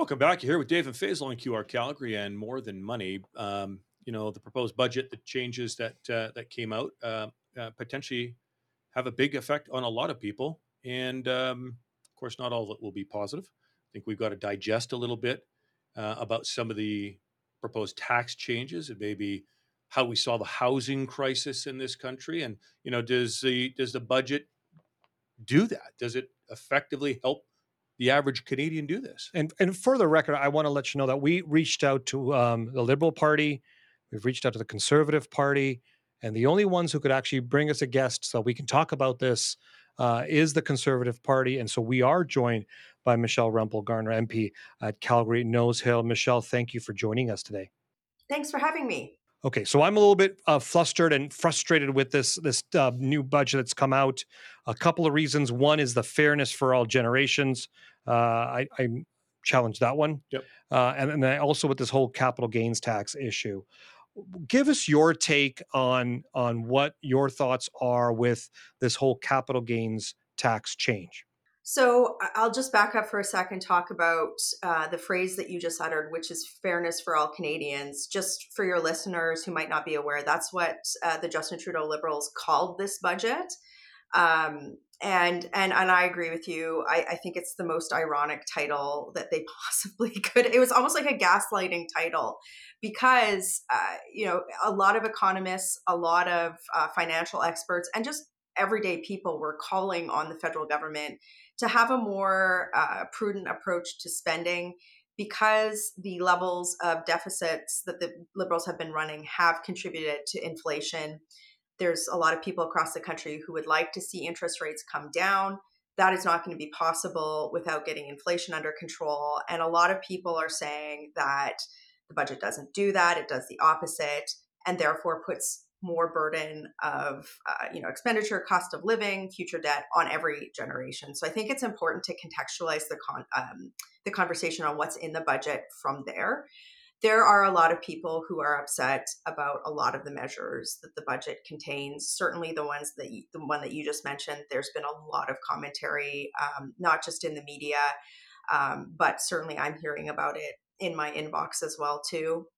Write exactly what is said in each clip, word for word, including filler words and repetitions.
Welcome back. You're here with Dave and Faisal on Q R Calgary and More Than Money. Um, you know, the proposed budget, the changes that uh, that came out, uh, uh, potentially have a big effect on a lot of people. And um, of course, not all of it will be positive. I think we've got to digest a little bit uh, about some of the proposed tax changes and maybe how we saw the housing crisis in this country. And you know, does the does the budget do that? Does it effectively help the average Canadian do this? And and for the record, I want to let you know that we reached out to um, the Liberal Party, we've reached out to the Conservative Party, and the only ones who could actually bring us a guest so we can talk about this uh, is the Conservative Party. And so we are joined by Michelle Rempel Garner, M P at Calgary Nose Hill. Michelle, thank you for joining us today. Thanks for having me. Okay, so I'm a little bit uh, flustered and frustrated with this this uh, new budget that's come out. A couple of reasons. One is the fairness for all generations. Uh, I, I challenge that one, Yep. uh, and, and then also with this whole capital gains tax issue. Give us your take on on what your thoughts are with this whole capital gains tax change. So I- I'll just back up for a second, talk about uh, the phrase that you just uttered, which is fairness for all Canadians. Just for your listeners who might not be aware, that's what uh, the Justin Trudeau Liberals called this budget. Um, and and and I agree with you. I, I think it's the most ironic title that they possibly could. It was almost like a gaslighting title because uh, you know a lot of economists, a lot of uh, financial experts, and just everyday people were calling on the federal government to have a more uh, prudent approach to spending because the levels of deficits that the Liberals have been running have contributed to inflation. There's a lot of people across the country who would like to see interest rates come down. That is not going to be possible without getting inflation under control. And a lot of people are saying that the budget doesn't do that. It does the opposite and therefore puts more burden of uh, you know expenditure, cost of living, future debt on every generation. So I think it's important to contextualize the con- um, the conversation on what's in the budget from there. There are a lot of people who are upset about a lot of the measures that the budget contains. Certainly, the ones that you, the one that you just mentioned. There's been a lot of commentary, um, not just in the media, um, but certainly I'm hearing about it in my inbox as well too.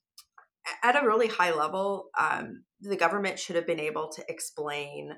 At a really high level, um, the government should have been able to explain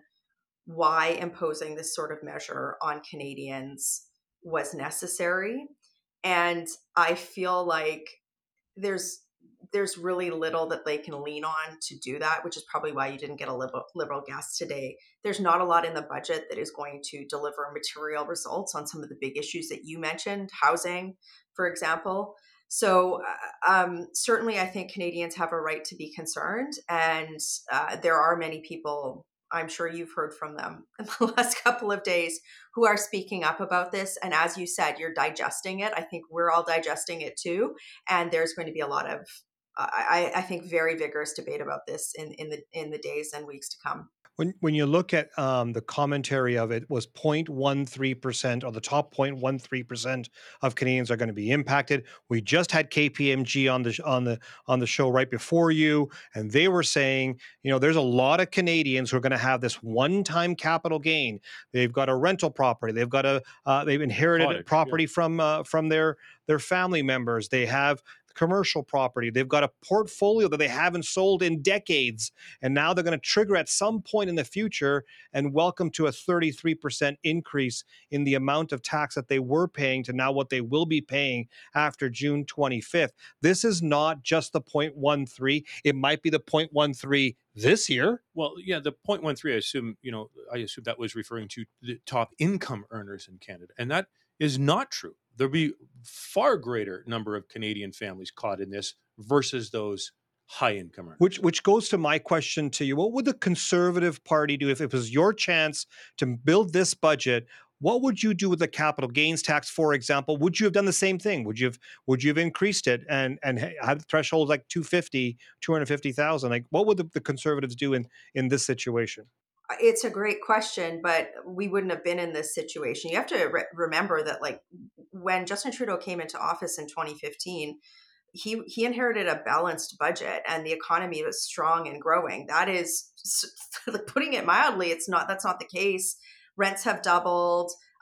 why imposing this sort of measure on Canadians was necessary. And I feel like there's there's really little that they can lean on to do that, which is probably why you didn't get a liberal, liberal guest today. There's not a lot in the budget that is going to deliver material results on some of the big issues that you mentioned, housing, for example. So uh, um, certainly I think Canadians have a right to be concerned. And uh, there are many people, I'm sure you've heard from them in the last couple of days, who are speaking up about this. And as you said, you're digesting it. I think we're all digesting it too. And there's going to be a lot of, uh, I, I think, very vigorous debate about this in, in the in the days and weeks to come. When when you look at um, the commentary of it was zero point one three percent or the top zero point one three percent of Canadians are going to be impacted. We just had K P M G on the on the on the show right before you, and they were saying, you know, there's a lot of Canadians who are going to have this one-time capital gain. They've got a rental property, they've got a uh, they've inherited Cottage, yeah. property from uh, from their their family members. They have commercial property. They've got a portfolio that they haven't sold in decades. And now they're going to trigger at some point in the future and welcome to a thirty-three percent increase in the amount of tax that they were paying to now what they will be paying after June twenty-fifth. This is not just the zero point one three. It might be the zero point one three this year. Well, yeah, the zero point one three, I assume, you know, I assume that was referring to the top income earners in Canada. And that is not true. There'll be far greater number of Canadian families caught in this versus those high income earners. Which which goes to my question to you. What would the Conservative Party do if it was your chance to build this budget? What would you do with the capital gains tax, for example? Would you have done the same thing? Would you have would you have increased it and and had the threshold like two hundred fifty, two hundred fifty thousand? Like what would the, the Conservatives do in in this situation? It's a great question, but we wouldn't have been in this situation. You have to re- remember that, like, when Justin Trudeau came into office in twenty fifteen, he he inherited a balanced budget, and the economy was strong and growing. That is, putting it mildly, it's not. That's not the case. Rents have doubled.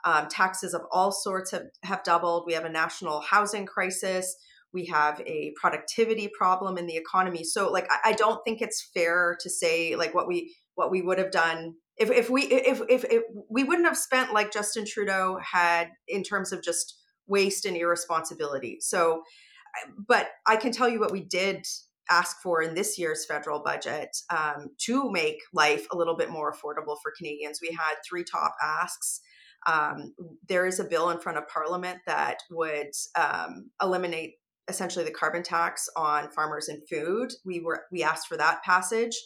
Um, taxes of all sorts have, have doubled. We have a national housing crisis. We have a productivity problem in the economy. So like, I, I don't think it's fair to say like what we what we would have done if, if we if, if if we wouldn't have spent like Justin Trudeau had in terms of just waste and irresponsibility. So, but I can tell you what we did ask for in this year's federal budget um, to make life a little bit more affordable for Canadians. We had three top asks. Um, there is a bill in front of Parliament that would um, eliminate essentially the carbon tax on farmers and food. We were we asked for that passage.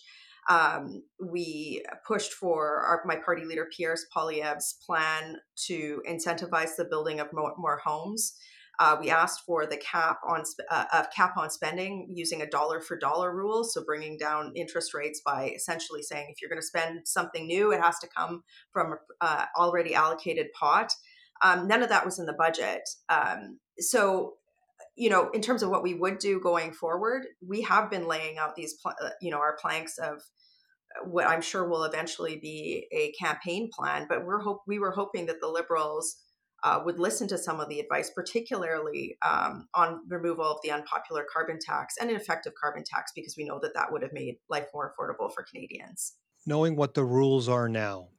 Um, we pushed for our, my party leader Pierre Poilievre's plan to incentivize the building of more, more homes. Uh, we asked for the cap on uh, uh, cap on spending using a dollar for dollar rule, so bringing down interest rates by essentially saying if you're going to spend something new, it has to come from uh, already allocated pot. Um, none of that was in the budget. Um, so, you know, in terms of what we would do going forward, we have been laying out these, pl- uh, you know, our planks of what I'm sure will eventually be a campaign plan. But we're hope we were hoping that the Liberals uh, would listen to some of the advice, particularly um, on removal of the unpopular carbon tax and an effective carbon tax, because we know that that would have made life more affordable for Canadians. Knowing what the rules are now,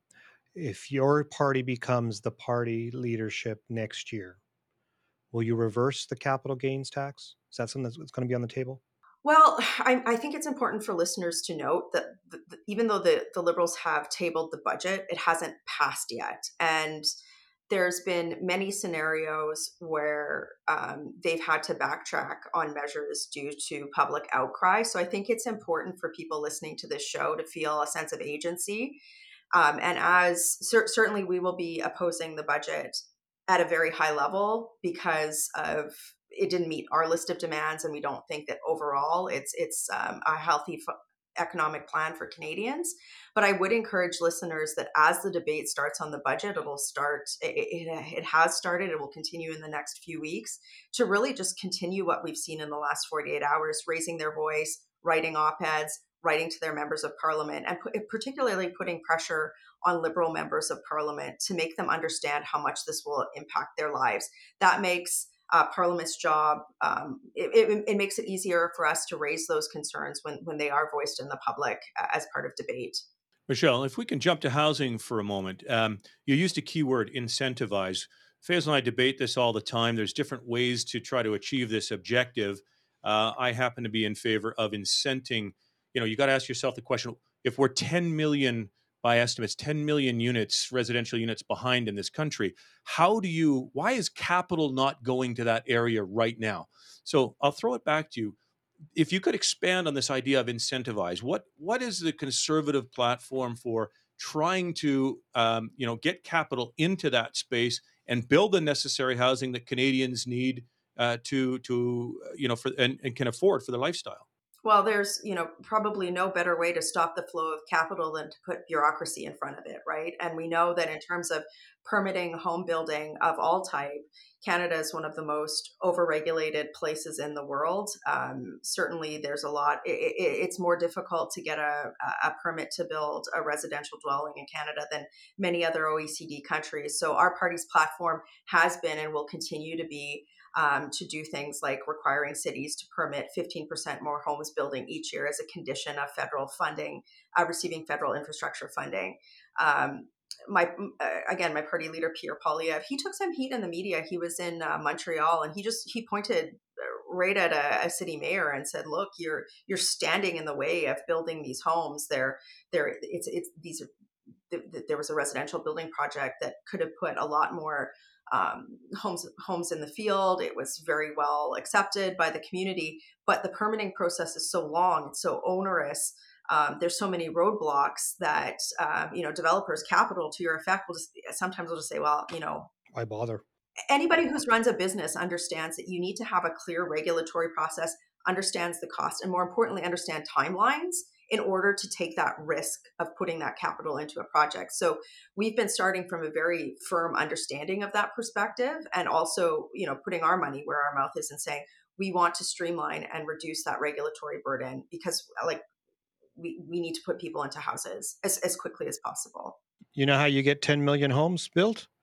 if your party becomes the party leadership next year, will you reverse the capital gains tax? Is that something that's going to be on the table? Well, I, I think it's important for listeners to note that the, the, even though the, the Liberals have tabled the budget, it hasn't passed yet. And there's been many scenarios where um, they've had to backtrack on measures due to public outcry. So I think it's important for people listening to this show to feel a sense of agency. Um, and as cer- certainly we will be opposing the budget at a very high level because of it didn't meet our list of demands, and we don't think that overall it's it's um, a healthy f- economic plan for Canadians. But I would encourage listeners that as the debate starts on the budget, it'll start. It, it, it has started. It will continue in the next few weeks to really just continue what we've seen in the last forty-eight hours, raising their voice, writing op-eds, writing to their members of parliament, and put, particularly putting pressure on Liberal members of parliament to make them understand how much this will impact their lives. That makes uh, Parliament's job, um, it, it, it makes it easier for us to raise those concerns when, when they are voiced in the public uh, as part of debate. Michelle, if we can jump to housing for a moment, um, you used a keyword, incentivize. Faiz and I debate this all the time. There's different ways to try to achieve this objective. Uh, I happen to be in favor of incenting. You know, you got to ask yourself the question: if we're ten million, by estimates, ten million units, residential units behind in this country, how do you? Why is capital not going to that area right now? So I'll throw it back to you. If you could expand on this idea of incentivize, what what is the Conservative platform for trying to um, you know get capital into that space and build the necessary housing that Canadians need uh, to to uh, you know for and, and can afford for their lifestyle? Well, there's, you know, probably no better way to stop the flow of capital than to put bureaucracy in front of it, right? And we know that in terms of permitting home building of all type, Canada is one of the most overregulated places in the world. Um, certainly, there's a lot. It, it, it's more difficult to get a, a permit to build a residential dwelling in Canada than many other O E C D countries. So our party's platform has been and will continue to be um, to do things like requiring cities to permit fifteen percent more homes building each year as a condition of federal funding, uh, receiving federal infrastructure funding. Um, my uh, again, my party leader Pierre Poilievre, he took some heat in the media. He was in uh, Montreal, and he just he pointed right at a, a city mayor and said, "Look, you're you're standing in the way of building these homes. They're they're it's it's these are." There was a residential building project that could have put a lot more um, homes homes in the field. It was very well accepted by the community, but the permitting process is so long, it's so onerous. Um, there's so many roadblocks that um, you know developers, capital to your effect, will just sometimes will just say, well, you know, Why bother? Anybody who runs a business understands that you need to have a clear regulatory process, understands the cost, and more importantly, understand timelines in order to take that risk of putting that capital into a project. So we've been starting from a very firm understanding of that perspective, and also, you know, putting our money where our mouth is and saying we want to streamline and reduce that regulatory burden because, like, we, we need to put people into houses as, as quickly as possible. You know how you get ten million homes built?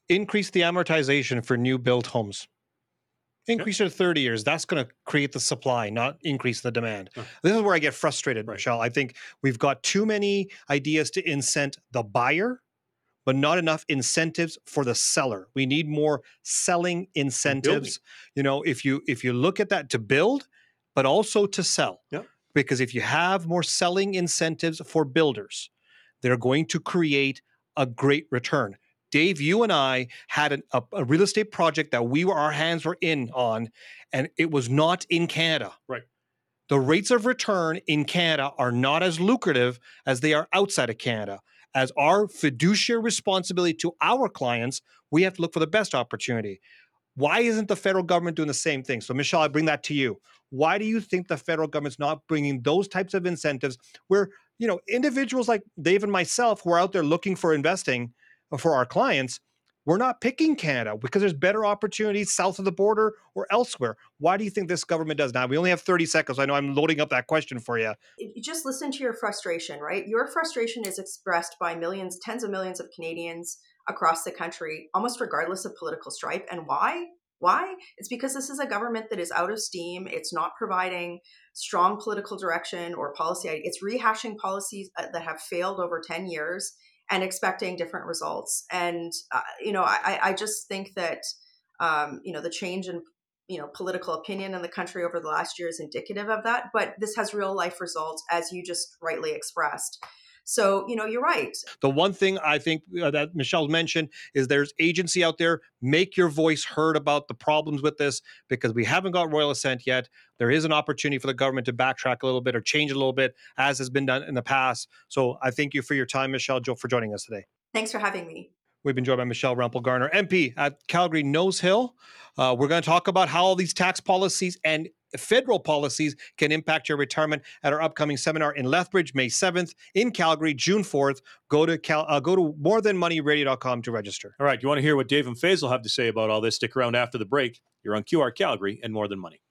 increase the amortization for new built homes. Okay. Increase it to thirty years. That's going to create the supply, not increase the demand. Huh. This is where I get frustrated, Right. Michelle. I think we've got too many ideas to incent the buyer, but not enough incentives for the seller. We need more selling And building. incentives. You know, if you if you look at that to build, but also to sell. Yeah. Because if you have more selling incentives for builders, they're going to create a great return. Dave, you and I had an, a, a real estate project that we were our hands were in on, and it was not in Canada. Right. The rates of return in Canada are not as lucrative as they are outside of Canada. As our fiduciary responsibility to our clients, we have to look for the best opportunity. Why isn't the federal government doing the same thing? So, Michelle, I bring that to you. Why do you think the federal government's not bringing those types of incentives where, you know, individuals like Dave and myself who are out there looking for investing for our clients, we're not picking Canada because there's better opportunities south of the border or elsewhere. Why do you think this government does? Now, we only have thirty seconds. I know I'm loading up that question for you. You just listen to your frustration, right? Your frustration is expressed by millions, tens of millions of Canadians across the country, almost regardless of political stripe. And why? Why? It's because this is a government that is out of steam. It's not providing strong political direction or policy. It's rehashing policies that have failed over ten years and expecting different results. And, uh, you know, I, I just think that, um, you know, the change in, you know, political opinion in the country over the last year is indicative of that. But this has real life results, as you just rightly expressed. So, you know, you're right. The one thing I think uh, that Michelle mentioned is there's agency out there. Make your voice heard about the problems with this because we haven't got royal assent yet. There is an opportunity for the government to backtrack a little bit or change it a little bit, as has been done in the past. So I thank you for your time, Michelle, Joe, for joining us today. Thanks for having me. We've been joined by Michelle Rempel-Garner, M P at Calgary Nose Hill. Uh, we're going to talk about how all these tax policies and federal policies can impact your retirement at our upcoming seminar in Lethbridge, May seventh, in Calgary, June fourth. Go to Cal, uh, go to more than money radio dot com to register. All right. You want to hear what Dave and Faisal have to say about all this? Stick around after the break. You're on Q R Calgary and More Than Money.